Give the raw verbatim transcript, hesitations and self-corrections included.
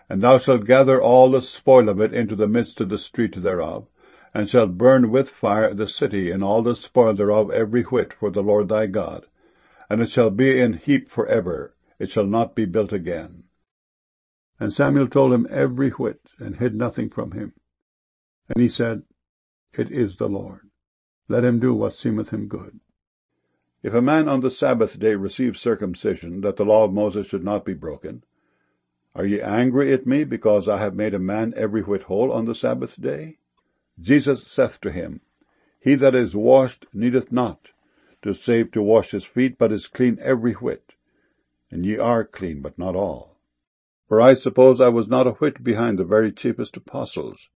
And thou shalt gather all the spoil of it into the midst of the street thereof, and shalt burn with fire the city, and all the spoil thereof every whit, for the Lord thy God. And it shall be in heap for ever, it shall not be built again. And Samuel told him every whit, and hid nothing from him. And he said, It is the Lord. Let him do what seemeth him good. If a man on the Sabbath day receive circumcision, that the law of Moses should not be broken, are ye angry at me, because I have made a man every whit whole on the Sabbath day? Jesus saith to him, He that is washed needeth not to save to wash his feet, but is clean every whit. And ye are clean, but not all. For I suppose I was not a whit behind the very chiefest apostles.